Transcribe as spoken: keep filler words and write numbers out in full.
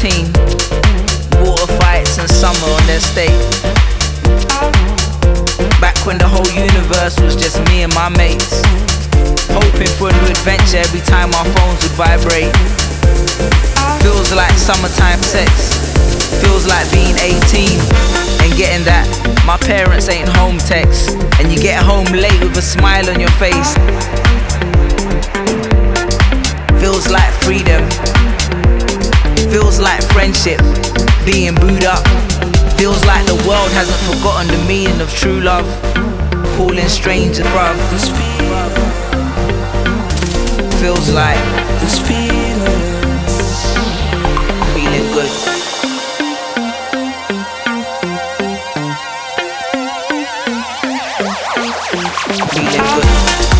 thirteen. Water fights and summer on their state. Back when the whole universe was just me and my mates. Hoping for a new adventure every time our phones would vibrate. Feels like summertime sex. Feels like being eighteen and getting that "my parents ain't home" text. And you get home late with a smile on your face. Feels like freedom. Feels like friendship, being booed up. Feels like the world hasn't forgotten the meaning of true love. Calling strangers bruv. Feels like this feeling, feeling good. Feeling good.